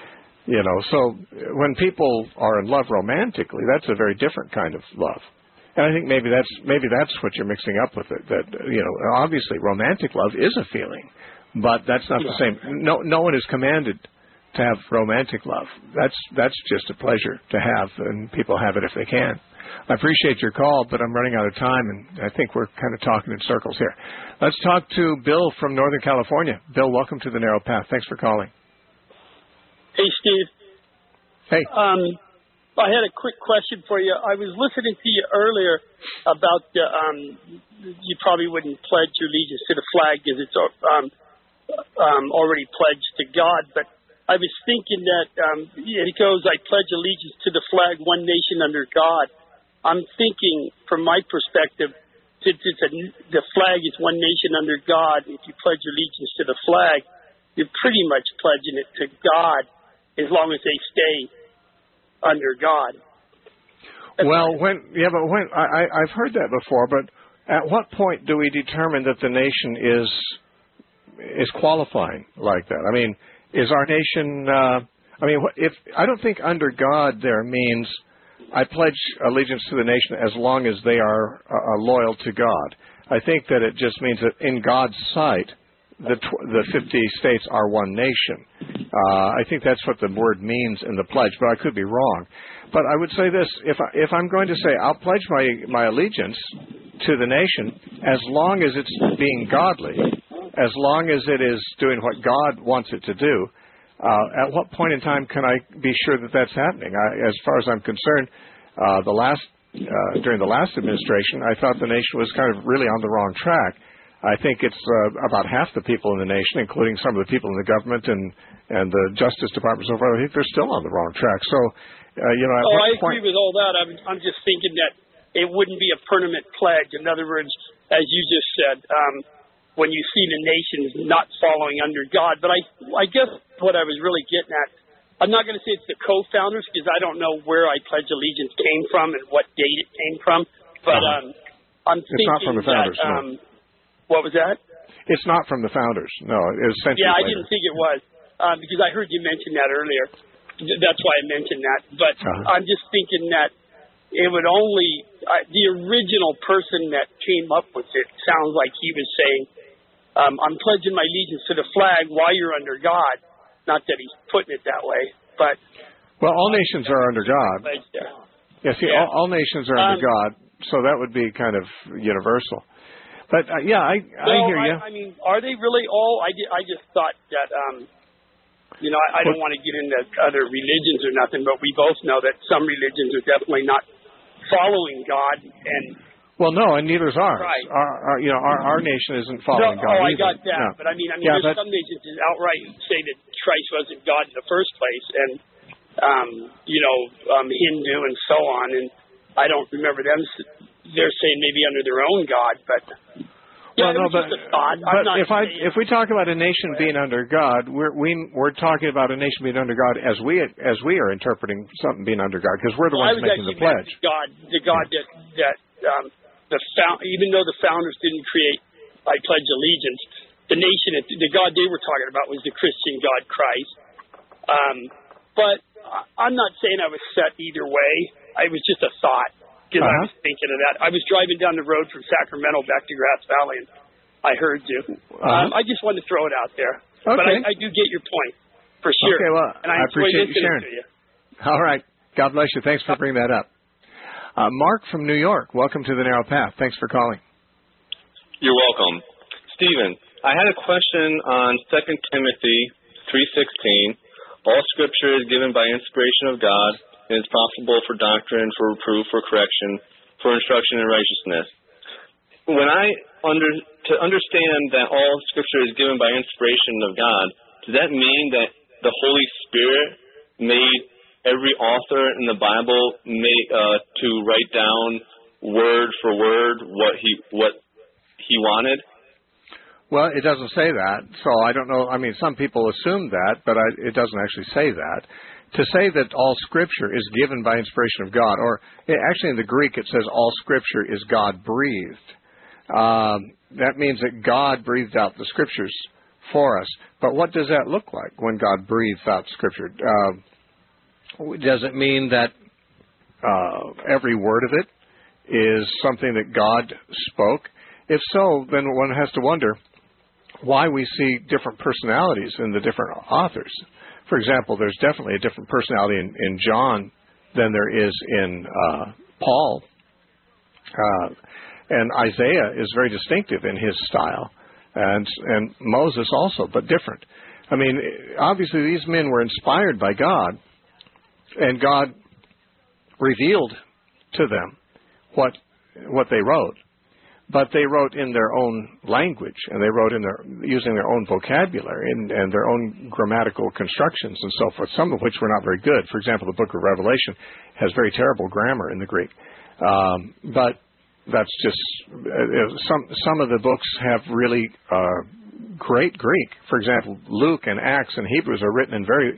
So when people are in love romantically, that's a very different kind of love. And I think maybe that's what you're mixing up with it. That obviously romantic love is a feeling, but that's not the same. No one is commanded to have romantic love. That's just a pleasure to have, and people have it if they can. I appreciate your call, but I'm running out of time, and I think we're kind of talking in circles here. Let's talk to Bill from Northern California. Bill, welcome to the Narrow Path. Thanks for calling. Hey, Steve. Hey. I had a quick question for you. I was listening to you earlier about you probably wouldn't pledge your allegiance to the flag because it's already pledged to God. But I was thinking that it goes, I pledge allegiance to the flag, one nation under God. I'm thinking, from my perspective, since the flag is one nation under God, if you pledge allegiance to the flag, you're pretty much pledging it to God as long as they stay under God. Well, I've heard that before, but at what point do we determine that the nation is qualifying like that? I mean, is our nation? I don't think under God there means I pledge allegiance to the nation as long as they are loyal to God. I think that it just means that in God's sight, the 50 states are one nation. I think that's what the word means in the pledge, but I could be wrong. But I would say this, if I'm going to say I'll pledge my allegiance to the nation as long as it's being godly, as long as it is doing what God wants it to do, at what point in time can I be sure that that's happening? As far as I'm concerned, during the last administration, I thought the nation was kind of really on the wrong track. I think it's about half the people in the nation, including some of the people in the government and the Justice Department so far, I think they're still on the wrong track. So, I agree with all that. I'm just thinking that it wouldn't be a permanent pledge. In other words, as you just said, when you see the nations not following under God. But I guess what I was really getting at, I'm not going to say it's the co-founders because I don't know where I Pledge Allegiance came from and what date it came from. But I'm thinking it's not from the founders, no. What was that? It's not from the founders. No, it was centuries later. I didn't think it was because I heard you mention that earlier. That's why I mentioned that. But I'm just thinking that it would only the original person that came up with it sounds like he was saying, I'm pledging my allegiance to the flag while you're under God. Not that he's putting it that way, but all nations are under God. All nations are under God, so that would be kind of universal. But I hear you. I mean, are they really all? I just thought that I don't want to get into other religions or nothing, but we both know that some religions are definitely not following God. And no, and neither is ours. Right. Our nation isn't following God. I either. got that. No. But I mean, there's some nations that outright say that Christ wasn't God in the first place, and Hindu and so on. And I don't remember them. They're saying maybe under their own God, but if we talk about a nation being under God, we're talking about a nation being under God as we are interpreting something being under God, because we're the ones making the pledge. The God that even though the founders didn't create I Pledge Allegiance, the nation, the God they were talking about was the Christian God Christ. But I'm not saying I was set either way. It was just a thought. Because I was thinking of that. I was driving down the road from Sacramento back to Grass Valley, and I heard you. I just wanted to throw it out there. Okay. But I do get your point, for sure. Okay, well, and I appreciate you sharing. To you. All right. God bless you. Thanks for bringing that up. Mark from New York, welcome to the Narrow Path. Thanks for calling. You're welcome. Stephen, I had a question on 2 Timothy 3:16. All Scripture is given by inspiration of God, and is profitable for doctrine, for reproof, for correction, for instruction in righteousness. When to understand that all Scripture is given by inspiration of God, does that mean that the Holy Spirit made every author in the Bible to write down word for word what he wanted? Well, it doesn't say that, so I don't know. I mean, some people assume that, but it doesn't actually say that. To say that all Scripture is given by inspiration of God, or actually in the Greek it says all Scripture is God-breathed. that means that God breathed out the Scriptures for us. But what does that look like when God breathes out Scripture? Does it mean that every word of it is something that God spoke? If so, then one has to wonder why we see different personalities in the different authors. For example, there's definitely a different personality in John than there is in Paul. And Isaiah is very distinctive in his style, and Moses also, but different. I mean, obviously these men were inspired by God, and God revealed to them what they wrote. But they wrote in their own language, and they wrote using their own vocabulary and their own grammatical constructions and so forth, some of which were not very good. For example, the book of Revelation has very terrible grammar in the Greek. But that's just some of the books have really great Greek. For example, Luke and Acts and Hebrews are written in very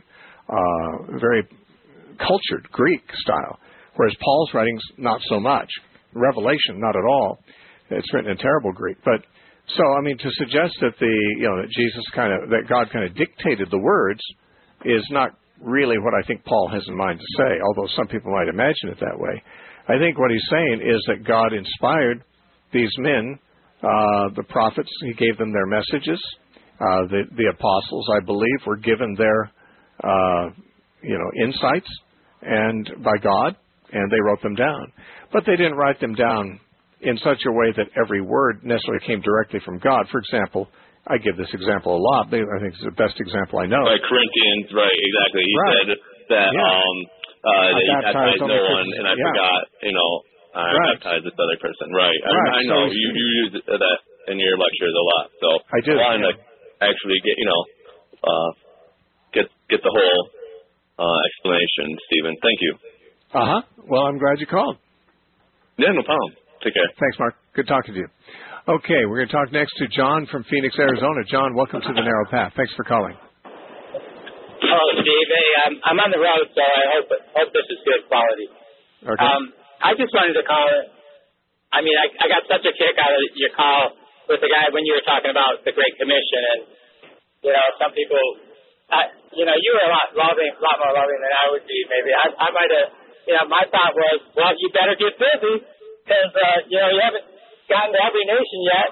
cultured Greek style, whereas Paul's writings not so much. Revelation not at all. It's written in terrible Greek. But so I mean, to suggest that that God kind of dictated the words is not really what I think Paul has in mind to say, although some people might imagine it that way. I think what he's saying is that God inspired these men, the prophets. He gave them their messages. The apostles, I believe, were given their insights and by God, and they wrote them down. But they didn't write them down in such a way that every word necessarily came directly from God. For example, I give this example a lot. I think it's the best example I know. Right, Corinthians, right, exactly. He said that that he baptized no one, and I forgot, I baptized this other person. Right. I know. You use that in your lectures a lot. So I do. I wanted to actually get the whole explanation, Stephen. Thank you. Well, I'm glad you called. Yeah, no problem. Take care. Thanks, Mark. Good talking to you. Okay, we're going to talk next to John from Phoenix, Arizona. John, welcome to the Narrow Path. Thanks for calling. Oh, Steve, hey, I'm on the road, so I hope this is good quality. Okay. I just wanted to call it. I mean, I got such a kick out of your call with the guy when you were talking about the Great Commission, and some people, you were a lot more loving than I would be. Maybe I might have. My thought was, well, you better get busy because you haven't gotten to every nation yet.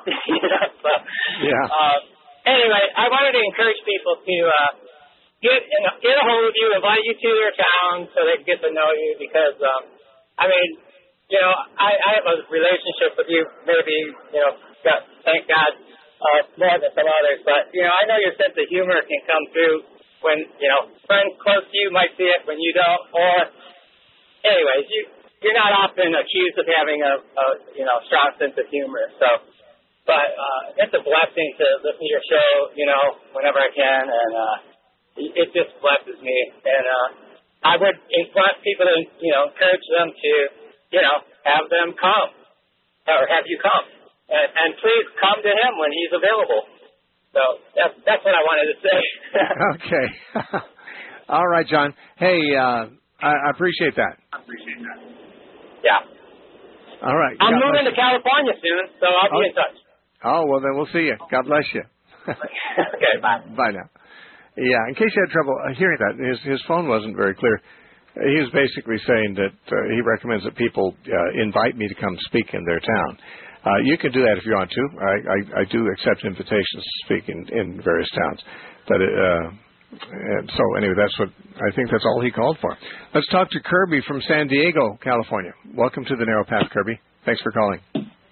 Anyway, I wanted to encourage people to get a hold of you, invite you to their town so they can get to know you because, I have a relationship with you, maybe, thank God, more than some others. But, I know your sense of humor can come through when, friends close to you might see it when you don't. Or, anyways, you're not often accused of having a strong sense of humor. So, but it's a blessing to listen to your show, whenever I can, and it just blesses me. And I would want people to, encourage them to, have them come, or have you come, and please come to him when he's available. So that's what I wanted to say. Okay. All right, John. Hey, I appreciate that. Yeah. All right. I'm moving to California soon, so I'll be in touch. Oh, well, then we'll see you. God bless you. Okay, bye. Bye now. Yeah, in case you had trouble hearing that, his phone wasn't very clear. He was basically saying that he recommends that people invite me to come speak in their town. You can do that if you want to. I do accept invitations to speak in various towns. But and so anyway, I think that's all he called for. Let's talk to Kirby from San Diego, California. Welcome to the Narrow Path, Kirby. Thanks for calling.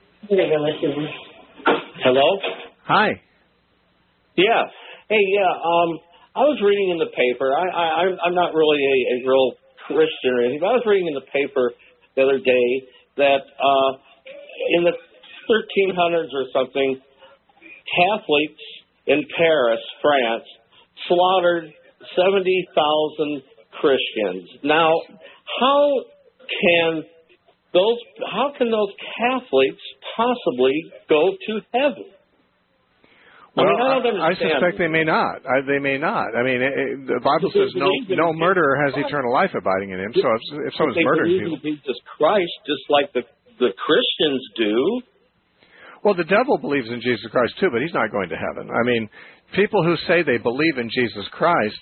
Hello? Hi. Yeah. Hey, I was reading in the paper. I'm not really a real Christian or anything, but I was reading in the paper the other day that in the 1300s or something, Catholics in Paris, France, slaughtered 70,000 Christians. Now, how can those Catholics possibly go to heaven? Well, I suspect they may not. They may not. I mean, the Bible says no murderer has eternal life abiding in him. So if someone's murdering people, Jesus Christ, just like the Christians do. Well, the devil believes in Jesus Christ too, but he's not going to heaven. I mean, people who say they believe in Jesus Christ,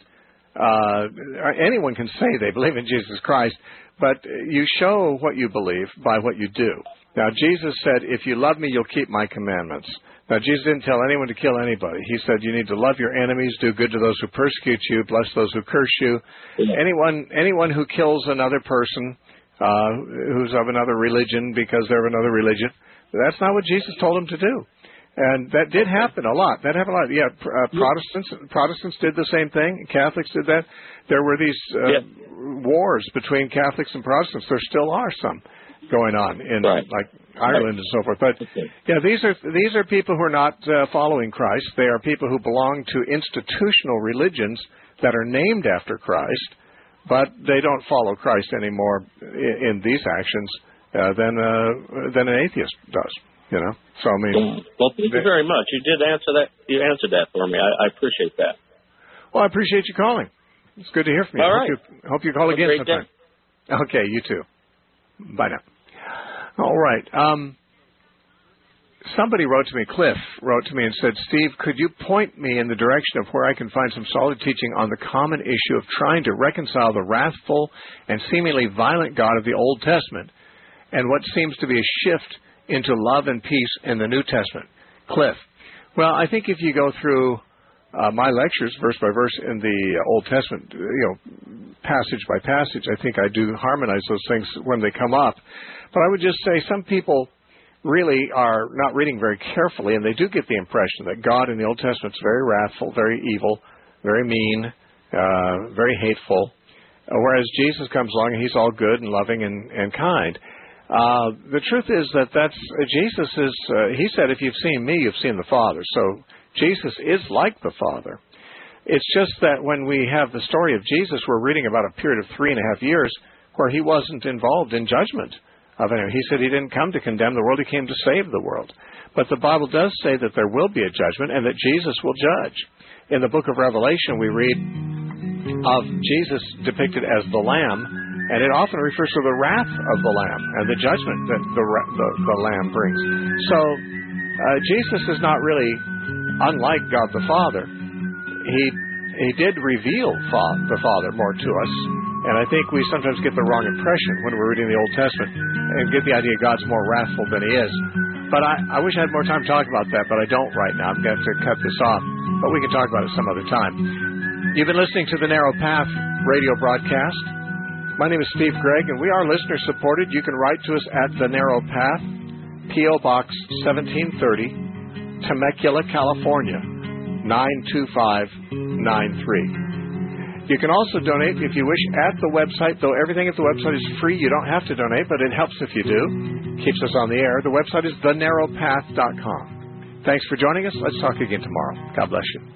anyone can say they believe in Jesus Christ, but you show what you believe by what you do. Now, Jesus said, if you love me, you'll keep my commandments. Now, Jesus didn't tell anyone to kill anybody. He said you need to love your enemies, do good to those who persecute you, bless those who curse you. Anyone who kills another person who's of another religion because they're of another religion, that's not what Jesus told them to do. And that did happen a lot. That happened a lot. Yeah, Protestants did the same thing. Catholics did that. There were these wars between Catholics and Protestants. There still are some going on in like Ireland and so forth. But yeah, these are people who are not following Christ. They are people who belong to institutional religions that are named after Christ, but they don't follow Christ anymore in these actions than an atheist does. You know, so I mean. Well, thank you very much. You did answer that. You answered that for me. I appreciate that. Well, I appreciate you calling. It's good to hear from you. All right. Hope you call again sometime. Okay, you too. Bye now. All right. Somebody wrote to me, Cliff wrote to me and said, Steve, could you point me in the direction of where I can find some solid teaching on the common issue of trying to reconcile the wrathful and seemingly violent God of the Old Testament and what seems to be a shift into love and peace in the New Testament? Cliff. Well, I think if you go through my lectures, verse by verse in the Old Testament, passage by passage, I think I do harmonize those things when they come up. But I would just say some people really are not reading very carefully, and they do get the impression that God in the Old Testament is very wrathful, very evil, very mean, very hateful, whereas Jesus comes along and he's all good and loving and kind. The truth is that Jesus is, he said, if you've seen me, you've seen the Father. So Jesus is like the Father. It's just that when we have the story of Jesus, we're reading about a period of 3.5 years where he wasn't involved in judgment of anyone. He said he didn't come to condemn the world, he came to save the world. But the Bible does say that there will be a judgment and that Jesus will judge. In the book of Revelation, we read of Jesus depicted as the Lamb, and it often refers to the wrath of the Lamb and the judgment that the Lamb brings. So Jesus is not really unlike God the Father. He did reveal the Father more to us, and I think we sometimes get the wrong impression when we're reading the Old Testament and get the idea God's more wrathful than he is. But I wish I had more time to talk about that, but I don't right now. I'm going to have to cut this off, but we can talk about it some other time. You've been listening to the Narrow Path radio broadcast. My name is Steve Gregg, and we are listener-supported. You can write to us at The Narrow Path, P.O. Box 1730, Temecula, California, 92593. You can also donate, if you wish, at the website, though everything at the website is free. You don't have to donate, but it helps if you do. Keeps us on the air. The website is thenarrowpath.com. Thanks for joining us. Let's talk again tomorrow. God bless you.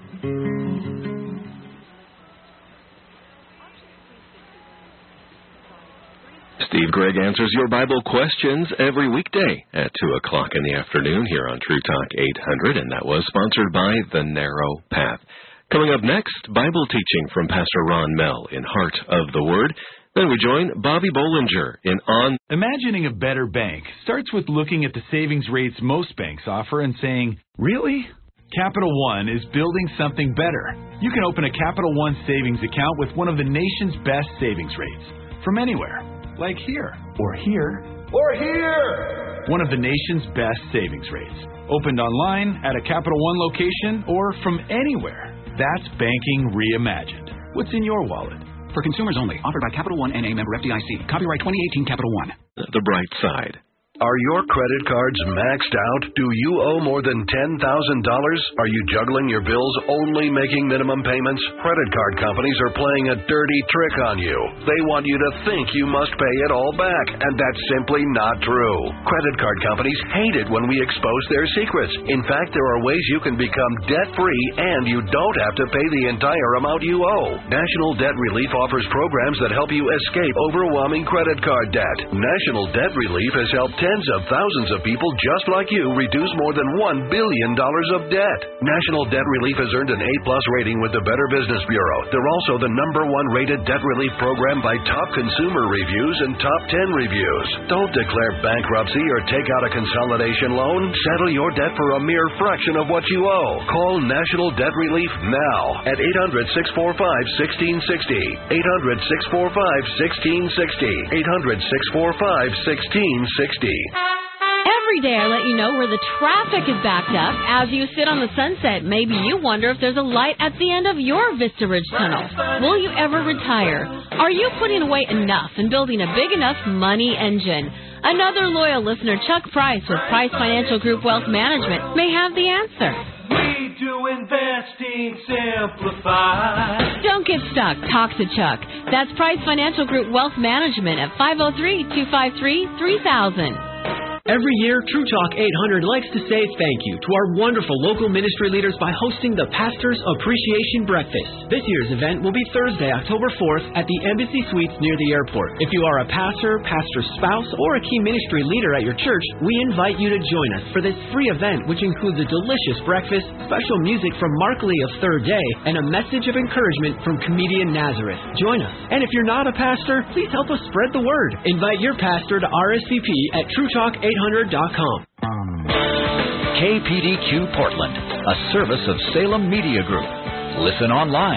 Steve Gregg answers your Bible questions every weekday at 2 o'clock in the afternoon here on True Talk 800, and that was sponsored by The Narrow Path. Coming up next, Bible teaching from Pastor Ron Mell in Heart of the Word. Then we join Bobby Bollinger in On. Imagining a better bank starts with looking at the savings rates most banks offer and saying, really? Capital One is building something better. You can open a Capital One savings account with one of the nation's best savings rates from anywhere. Like here, or here, or here. One of the nation's best savings rates. Opened online, at a Capital One location, or from anywhere. That's banking reimagined. What's in your wallet? For consumers only. Offered by Capital One NA member FDIC. Copyright 2018 Capital One. The bright side. Are your credit cards maxed out? Do you owe more than $10,000? Are you juggling your bills, only making minimum payments? Credit card companies are playing a dirty trick on you. They want you to think you must pay it all back, and that's simply not true. Credit card companies hate it when we expose their secrets. In fact, there are ways you can become debt-free, and you don't have to pay the entire amount you owe. National Debt Relief offers programs that help you escape overwhelming credit card debt. National Debt Relief has helped 10 tens of thousands of people just like you reduce more than $1 billion of debt. National Debt Relief has earned an A-plus rating with the Better Business Bureau. They're also the #1 rated debt relief program by Top Consumer Reviews and Top 10 Reviews. Don't declare bankruptcy or take out a consolidation loan. Settle your debt for a mere fraction of what you owe. Call National Debt Relief now at 800-645-1660. 800-645-1660. 800-645-1660. Every day I let you know where the traffic is backed up. As you sit on the Sunset, maybe you wonder if there's a light at the end of your Vista Ridge Tunnel. Will you ever retire? Are you putting away enough and building a big enough money engine? Another loyal listener, Chuck Price with Price Financial Group Wealth Management, may have the answer. We do investing simplified. Don't get stuck. Talk to Chuck. That's Price Financial Group Wealth Management at 503-253-3000. Every year, True Talk 800 likes to say thank you to our wonderful local ministry leaders by hosting the Pastor's Appreciation Breakfast. This year's event will be Thursday, October 4th at the Embassy Suites near the airport. If you are a pastor, pastor's spouse, or a key ministry leader at your church, we invite you to join us for this free event, which includes a delicious breakfast, special music from Mark Lee of Third Day, and a message of encouragement from comedian Nazareth. Join us. And if you're not a pastor, please help us spread the word. Invite your pastor to RSVP at TrueTalk800.com. KPDQ Portland, a service of Salem Media Group. Listen online